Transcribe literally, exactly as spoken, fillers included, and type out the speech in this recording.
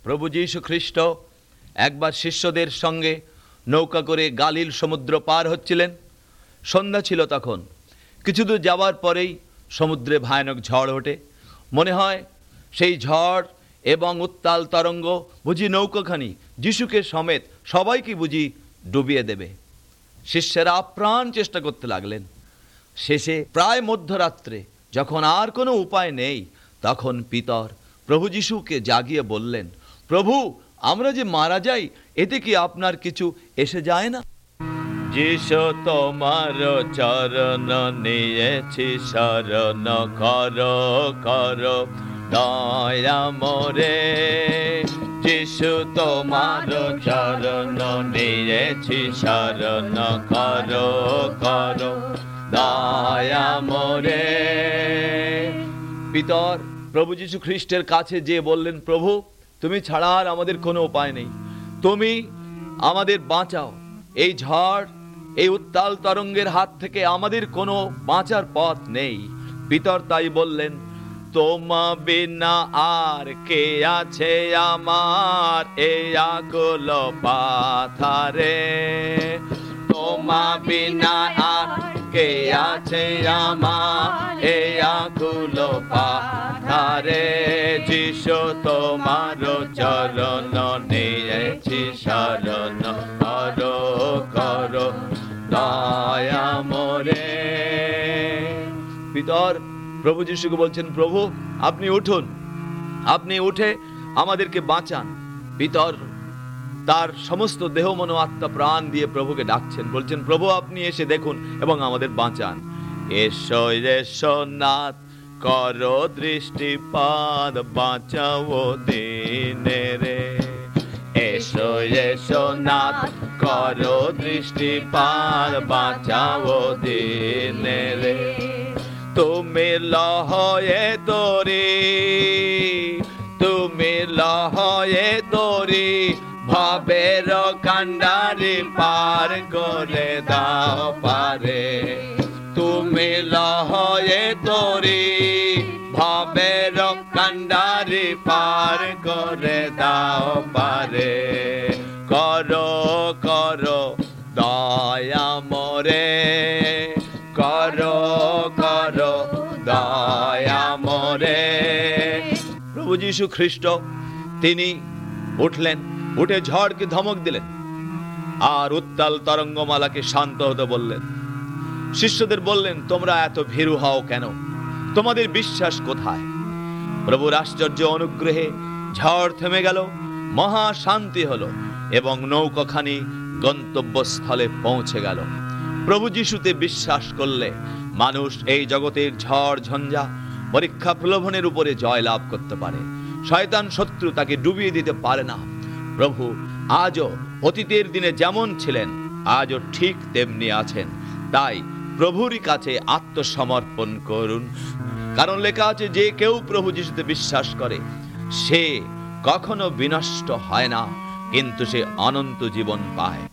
প্রভু যীশু খ্রিস্ট একবার শিষ্যদের সঙ্গে নৌকা করে গালিল সমুদ্র পার হচ্ছিলেন। সন্ধ্যা ছিল তখন। কিছু দূর যাওয়ার পরেই সমুদ্রে ভয়ানক ঝড় ওঠে। মনে হয় সেই ঝড় এবং উত্তাল তরঙ্গ বুঝি নৌকাখানি যিশুকে সমেত সবাইকে বুঝি ডুবিয়ে দেবে। শিষ্যেরা আপ্রাণ চেষ্টা করতে লাগলেন। শেষে প্রায় মধ্যরাত্রে যখন আর কোনো উপায় নেই, তখন পিতর প্রভু যিশুকে জাগিয়ে বললেন, প্রভু, আমরা যে মারা যাই, এতে কি আপনার কিছু এসে যায় না? যিশু তোমার চরণ নিয়েছি শরণ, করো করো দয়া মোরে। যিশু তোমার চরণ নিয়েছি শরণ, করো করো দয়া মোরে। পিতর প্রভু যীশু খ্রিস্টের কাছে যে বললেন, প্রভু, তুমি ছাড়া আর আমাদের কোনো উপায় নেই, তুমি আমাদের বাঁচাও। এই ঝড়, এই উত্তাল তরঙ্গের হাত থেকে আমাদের কোনো বাঁচার পথ নেই। পিতর তাই বললেন, তোমা বিনা আর কে আছে আমার এই আকুল পাথারে। তোমা বিনা আর কে আছে আমার এই আকুল পাথারে। যিশু তোমার চরণ নিয়েছি শরণ, করো করো দয়া মোরে। পিতর প্রভু যিশুকে বলছেন, প্রভু, আপনি উঠুন, আপনি উঠে আমাদেরকে বাঁচান। পিতর তার সমস্ত দেহ মন আত্মা প্রাণ দিয়ে প্রভুকে ডাকছেন, বলছেন, প্রভু, আপনি এসে দেখুন এবং আমাদের বাঁচান। এসো এসো নাথ, করো দৃষ্টিপাত, বাঁচাও দিনে রে। এসো এসো নাথ, করো দৃষ্টিপাত, বাঁচাও দিনে রে। তুমি লহয়ে তরি, তুমি লহয়ে তরি, ভাবের কান্ডারি পার করে দাও পারে। তুমি লহয়ে তরি, ভাবের কান্ডারি পার করে দাও পারে। করো করো দয়া মোরে, করো করো দয়া মোরে। প্রভু যীশু খ্রিস্ট তিনি উঠলেন, উঠে ঝড়কে ধমক দিলেন আর উত্তাল তরঙ্গমালাকে শান্ত হতে বললেন। শিষ্যদের বললেন, তোমরা এত ভীরু হও কেন? তোমাদের বিশ্বাস কোথায়? প্রভুর আশ্চর্য অনুগ্রহে ঝড় থেমে গেল, মহা শান্তি হলো এবং নৌকাখানি গন্তব্যস্থলে পৌঁছে গেল। প্রভু যিশুতে বিশ্বাস করলে মানুষ এই জগতের ঝড় ঝঞ্ঝা, পরীক্ষা প্রলোভনের উপরে জয় লাভ করতে পারে। শয়তান শত্রু তাকে ডুবিয়ে দিতে পারে না। প্রভু আজও অতীতের দিনে যেমন ছিলেন, আজও ঠিক তেমনি আছেন। তাই প্রভুরই কাছে আত্মসমর্পণ করুন, কারণ লেখা আছে, যে কেউ প্রভু যিশুতে বিশ্বাস করে সে কখনো বিনষ্ট হয় না, কিন্তু সে অনন্ত জীবন পায়।